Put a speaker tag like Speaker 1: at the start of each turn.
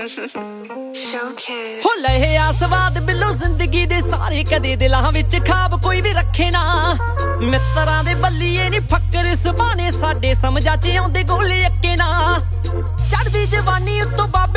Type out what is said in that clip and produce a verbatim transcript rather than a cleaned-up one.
Speaker 1: ਹੋ ਲਏ ਆ ਸਵਾਦ ਬਿੱਲੋ ਜ਼ਿੰਦਗੀ ਦੇ ਸਾਰੇ ਕਦੇ ਦਿਲਾਂ ਵਿੱਚ ਖਾਬ ਕੋਈ ਵੀ ਰੱਖੇ ਨਾ ਮਿੱਤਰਾਂ ਦੇ ਬੱਲੀਏ ਨੀ ਫੱਕਰ ਇਸ ਬਾਣੇ ਸਾਡੇ ਸਮਝਾ ਚ ਆਉਂਦੇ ਗੋਲੇ ਅੱਕੇ ਨਾ ਚੜਦੀ ਜਵਾਨੀ ਉੱਤੋਂ ਬਾਬੇ